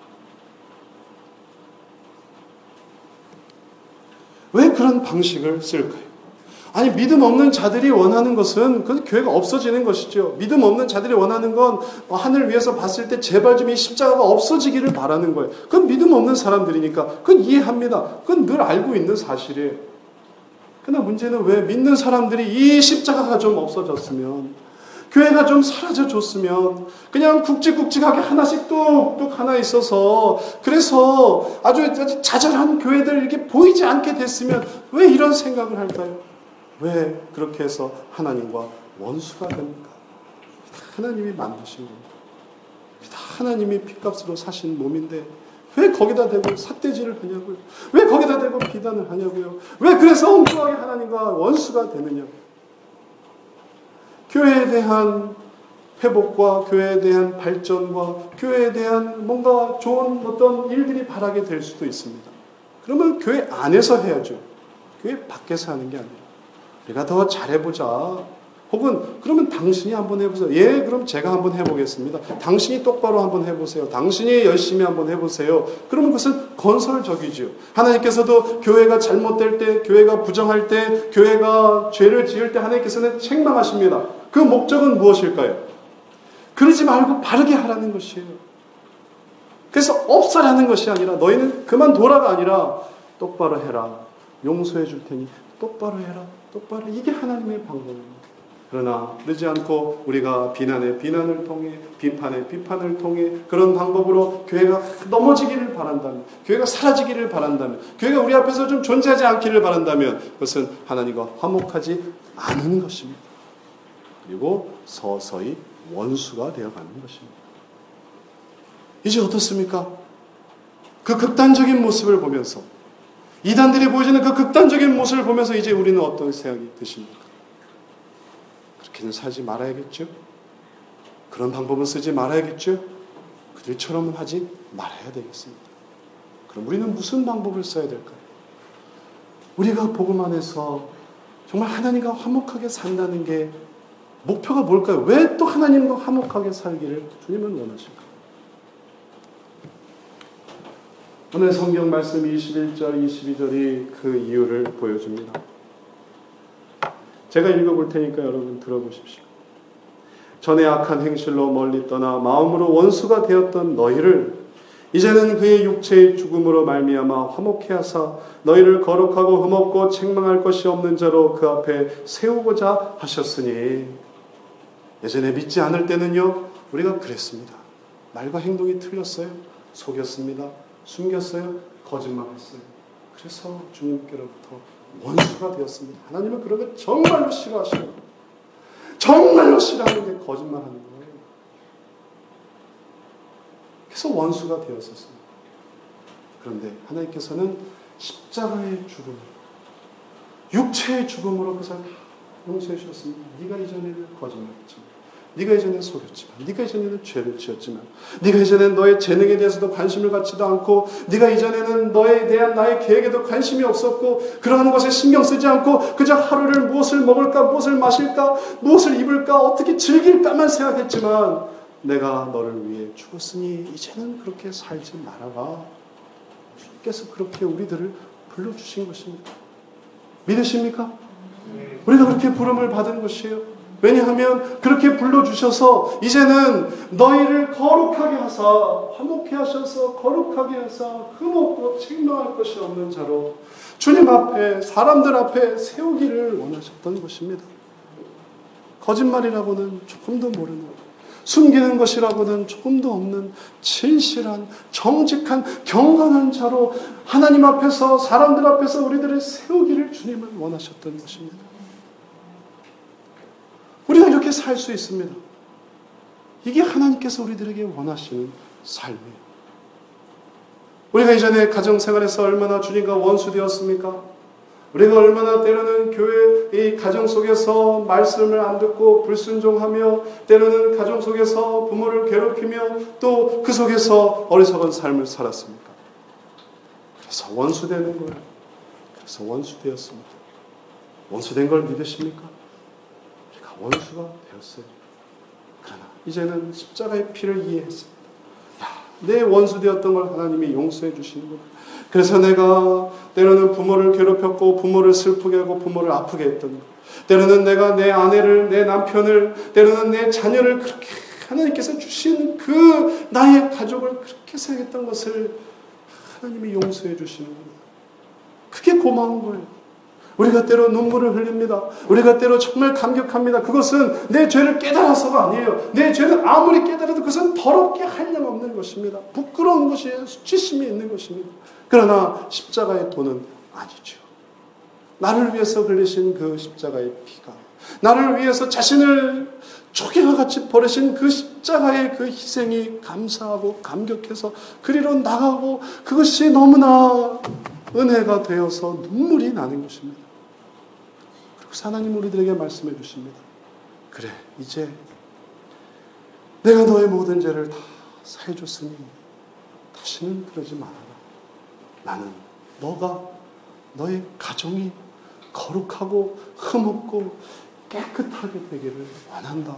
왜 그런 방식을 쓸까요? 아니, 믿음 없는 자들이 원하는 것은 그 교회가 없어지는 것이죠. 믿음 없는 자들이 원하는 건 하늘 위에서 봤을 때 제발 좀 이 십자가가 없어지기를 바라는 거예요. 그건 믿음 없는 사람들이니까 그건 이해합니다. 그건 늘 알고 있는 사실이에요. 그러나 문제는 왜 믿는 사람들이 이 십자가가 좀 없어졌으면, 교회가 좀 사라져줬으면, 그냥 굵직굵직하게 하나씩 뚝뚝 하나 있어서, 그래서 아주 자잘한 교회들 이렇게 보이지 않게 됐으면 왜 이런 생각을 할까요? 왜 그렇게 해서 하나님과 원수가 됩니까? 하나님이 만드신 겁니다. 다 하나님이 핏값으로 사신 몸인데 왜 거기다 대고 삿대질을 하냐고요? 왜 거기다 대고 비난을 하냐고요? 왜 그래서 엉뚱하게 하나님과 원수가 되느냐고요? 교회에 대한 회복과 교회에 대한 발전과 교회에 대한 뭔가 좋은 어떤 일들이 바라게 될 수도 있습니다. 그러면 교회 안에서 해야죠. 교회 밖에서 하는 게 아니라 우리가 더 잘해보자. 혹은 그러면 당신이 한번 해보세요. 예, 그럼 제가 한번 해보겠습니다. 당신이 똑바로 한번 해보세요. 당신이 열심히 한번 해보세요. 그러면 그것은 건설적이죠. 하나님께서도 교회가 잘못될 때, 교회가 부정할 때, 교회가 죄를 지을 때 하나님께서는 책망하십니다. 그 목적은 무엇일까요? 그러지 말고 바르게 하라는 것이에요. 그래서 없애라는 것이 아니라, 너희는 그만둬라가 아니라 똑바로 해라. 용서해 줄 테니 똑바로 해라. 똑바로. 이게 하나님의 방법입니다. 그러나 그러지 않고 우리가 비난에 비난을 통해, 비판에 비판을 통해 그런 방법으로 교회가 넘어지기를 바란다면, 교회가 사라지기를 바란다면, 교회가 우리 앞에서 좀 존재하지 않기를 바란다면 그것은 하나님과 화목하지 않은 것입니다. 그리고 서서히 원수가 되어가는 것입니다. 이제 어떻습니까? 그 극단적인 모습을 보면서, 이단들이 보여주는 그 극단적인 모습을 보면서 이제 우리는 어떤 생각이 드십니까? 그렇게는 살지 말아야겠죠? 그런 방법은 쓰지 말아야겠죠? 그들처럼 하지 말아야 되겠습니다. 그럼 우리는 무슨 방법을 써야 될까요? 우리가 복음 안에서 정말 하나님과 화목하게 산다는 게 목표가 뭘까요? 왜 또 하나님과 화목하게 살기를 주님은 원하실까요? 오늘 성경 말씀 21절, 22절이 그 이유를 보여줍니다. 제가 읽어볼 테니까 여러분 들어보십시오. 전에 악한 행실로 멀리 떠나 마음으로 원수가 되었던 너희를 이제는 그의 육체의 죽음으로 말미암아 화목케 하사 너희를 거룩하고 흠없고 책망할 것이 없는 자로 그 앞에 세우고자 하셨으니. 예전에 믿지 않을 때는요, 우리가 그랬습니다. 말과 행동이 틀렸어요. 속였습니다. 숨겼어요. 거짓말했어요. 그래서 주님께로부터 원수가 되었습니다. 하나님은 그런 거 정말로 싫어하시고, 정말로 싫어하는 게 거짓말하는 거예요. 그래서 원수가 되었었습니다. 그런데 하나님께서는 십자가의 죽음, 육체의 죽음으로 그 사람을 용서해 주셨습니다. 네가 이전에는 거짓말했지만, 네가 이전에 속였지만, 네가 이전에는 죄를 지었지만, 네가 이전에는 너의 재능에 대해서도 관심을 갖지도 않고, 네가 이전에는 너에 대한 나의 계획에도 관심이 없었고, 그러한 것에 신경 쓰지 않고 그저 하루를 무엇을 먹을까, 무엇을 마실까, 무엇을 입을까, 어떻게 즐길까만 생각했지만, 내가 너를 위해 죽었으니 이제는 그렇게 살지 말아라. 주님께서 그렇게 우리들을 불러주신 것입니다. 믿으십니까? 우리가 그렇게 부름을 받은 것이에요. 왜냐하면 그렇게 불러주셔서 이제는 너희를 거룩하게 하사, 화목케 하셔서 거룩하게 하사 흠없고 책망할 것이 없는 자로 주님 앞에, 사람들 앞에 세우기를 원하셨던 것입니다. 거짓말이라고는 조금도 모르는, 숨기는 것이라고는 조금도 없는 진실한, 정직한, 경건한 자로 하나님 앞에서, 사람들 앞에서 우리들을 세우기를 주님은 원하셨던 것입니다. 우리가 이렇게 살 수 있습니다. 이게 하나님께서 우리들에게 원하시는 삶이에요. 우리가 이전에 가정생활에서 얼마나 주님과 원수되었습니까? 우리가 얼마나 때로는 교회 이 가정 속에서 말씀을 안 듣고 불순종하며, 때로는 가정 속에서 부모를 괴롭히며, 또 그 속에서 어리석은 삶을 살았습니까? 그래서 원수되는 거예요. 그래서 원수되었습니다. 원수된 걸 믿으십니까? 우리가 원수가 되었어요. 그러나 이제는 십자가의 피를 이해했습니다. 내 원수되었던 걸 하나님이 용서해 주시는구나. 그래서 내가 때로는 부모를 괴롭혔고, 부모를 슬프게 하고, 부모를 아프게 했던 것, 때로는 내가 내 아내를, 내 남편을, 때로는 내 자녀를 그렇게 하나님께서 주신 그 나의 가족을 그렇게 생각했던 것을 하나님이 용서해 주시는구나. 그게 고마운 거예요. 우리가 때로 눈물을 흘립니다. 우리가 때로 정말 감격합니다. 그것은 내 죄를 깨달아서가 아니에요. 내 죄를 아무리 깨달아도 그것은 더럽게 한량없는 것입니다. 부끄러운 것이에요. 수치심이 있는 것입니다. 그러나 십자가의 도는 아니죠. 나를 위해서 흘리신 그 십자가의 피가, 나를 위해서 자신을 조개와 같이 버리신 그 십자가의 그 희생이 감사하고 감격해서 그리로 나가고, 그것이 너무나 은혜가 되어서 눈물이 나는 것입니다. 그리고 하나님 우리들에게 말씀해 주십니다. 그래, 이제 내가 너의 모든 죄를 다 사해줬으니 다시는 그러지 말아라. 나는 너의 가정이 거룩하고 흠없고 깨끗하게 되기를 원한다.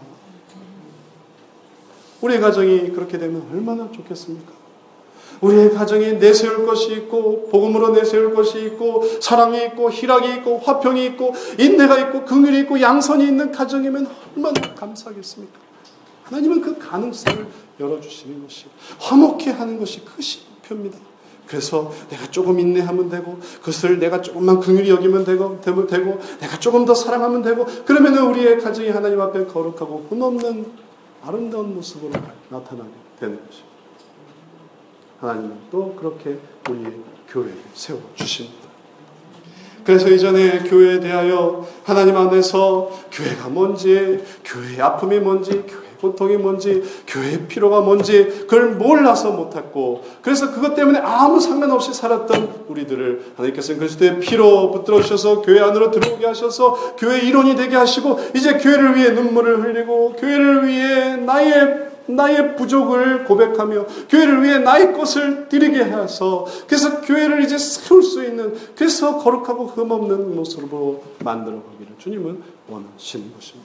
우리의 가정이 그렇게 되면 얼마나 좋겠습니까? 우리의 가정이 내세울 것이 있고, 복음으로 내세울 것이 있고, 사랑이 있고, 희락이 있고, 화평이 있고, 인내가 있고, 긍휼이 있고, 양선이 있는 가정이면 얼마나 감사하겠습니까? 하나님은 그 가능성을 열어주시는 것이, 화목해 하는 것이 그것이 목표입니다. 그래서 내가 조금 인내하면 되고, 그것을 내가 조금만 긍휼히 여기면 되고, 내가 조금 더 사랑하면 되고, 그러면 우리의 가정이 하나님 앞에 거룩하고 흠없는 아름다운 모습으로 나타나게 되는 것입니다. 하나님은 또 그렇게 우리의 교회를 세워주십니다. 그래서 이전에 교회에 대하여 하나님 안에서 교회가 뭔지, 교회의 아픔이 뭔지, 교회의 고통이 뭔지, 교회의 피로가 뭔지 그걸 몰라서 못했고, 그래서 그것 때문에 아무 상관없이 살았던 우리들을 하나님께서는 그리스도의 피로 붙들어 주셔서 교회 안으로 들어오게 하셔서 교회의 일원이 되게 하시고, 이제 교회를 위해 눈물을 흘리고, 교회를 위해 나의 부족을 고백하며, 교회를 위해 나의 것을 드리게 해서, 그래서 교회를 이제 세울 수 있는, 그래서 거룩하고 흠없는 모습으로 만들어 가기를 주님은 원하시는 것입니다.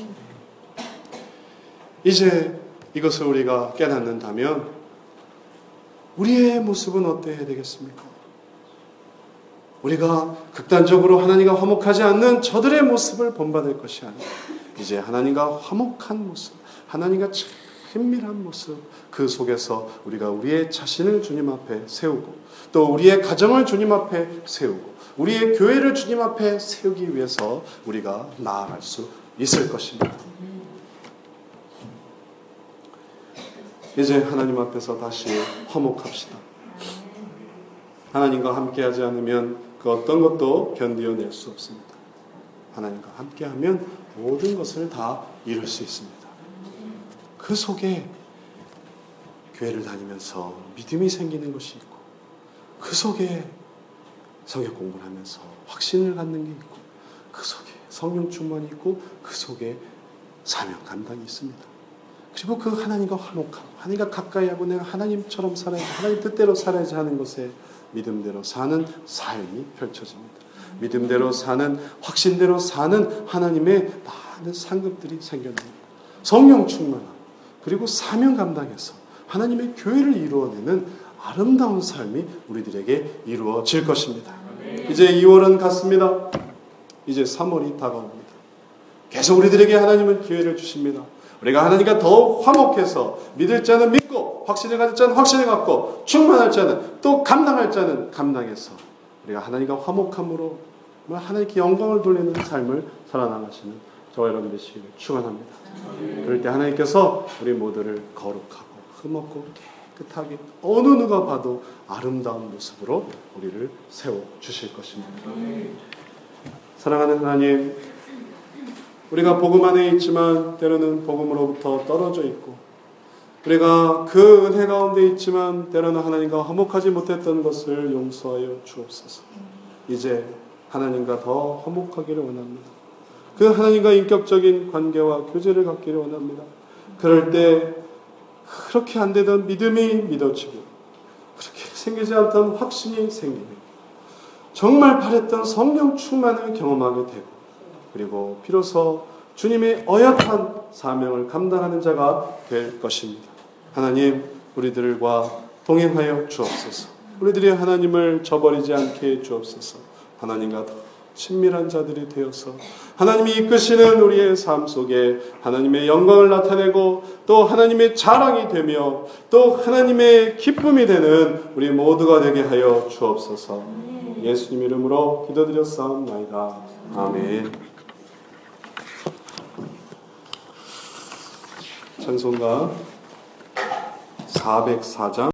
이제 이것을 우리가 깨닫는다면 우리의 모습은 어때야 되겠습니까? 우리가 극단적으로 하나님과 화목하지 않는 저들의 모습을 본받을 것이 아니라, 이제 하나님과 화목한 모습, 하나님과 친밀한 모습, 그 속에서 우리가 우리의 자신을 주님 앞에 세우고, 또 우리의 가정을 주님 앞에 세우고, 우리의 교회를 주님 앞에 세우기 위해서 우리가 나아갈 수 있을 것입니다. 이제 하나님 앞에서 다시 화목합시다. 하나님과 함께하지 않으면 그 어떤 것도 견디어낼 수 없습니다. 하나님과 함께하면 모든 것을 다 이룰 수 있습니다. 그 속에 교회를 다니면서 믿음이 생기는 것이 있고, 그 속에 성경 공부를 하면서 확신을 갖는 게 있고, 그 속에 성령 충만이 있고, 그 속에 사명 감당이 있습니다. 그리고 그 하나님과 화목하고, 하나님과 가까이 하고, 내가 하나님처럼 살아야지, 하나님 뜻대로 살아야지 하는 것에 믿음대로 사는 삶이 펼쳐집니다. 믿음대로 사는, 확신대로 사는 하나님의 많은 상급들이 생겨납니다. 성령 충만함, 그리고 사명 감당해서 하나님의 교회를 이루어내는 아름다운 삶이 우리들에게 이루어질 것입니다. 이제 2월은 갔습니다. 이제 3월이 다가옵니다. 계속 우리들에게 하나님은 기회를 주십니다. 우리가 하나님과 더 화목해서, 믿을 자는 믿고, 확신을 가질 자는 확신을 갖고, 충만할 자는, 또 감당할 자는 감당해서, 우리가 하나님과 화목함으로 하나님께 영광을 돌리는 삶을 살아나가시는 저와 여러분 되시기를 축원합니다. 그럴 때 하나님께서 우리 모두를 거룩하고 흠없고 깨끗하게 어느 누가 봐도 아름다운 모습으로 우리를 세워주실 것입니다. 사랑하는 하나님, 우리가 복음 안에 있지만 때로는 복음으로부터 떨어져 있고, 우리가 그 은혜 가운데 있지만 때로는 하나님과 화목하지 못했던 것을 용서하여 주옵소서. 이제 하나님과 더 화목하기를 원합니다. 그 하나님과 인격적인 관계와 교제를 갖기를 원합니다. 그럴 때 그렇게 안 되던 믿음이 믿어지고, 그렇게 생기지 않던 확신이 생기고, 정말 바랬던 성령 충만을 경험하게 되고, 그리고 비로소 주님의 어엿한 사명을 감당하는 자가 될 것입니다. 하나님, 우리들과 동행하여 주옵소서. 우리들이 하나님을 저버리지 않게 해 주옵소서. 하나님과 더 친밀한 자들이 되어서 하나님이 이끄시는 우리의 삶 속에 하나님의 영광을 나타내고, 또 하나님의 자랑이 되며 또 하나님의 기쁨이 되는 우리 모두가 되게 하여 주옵소서. 예수님 이름으로 기도드렸사옵나이다. 아멘. 찬송가 404장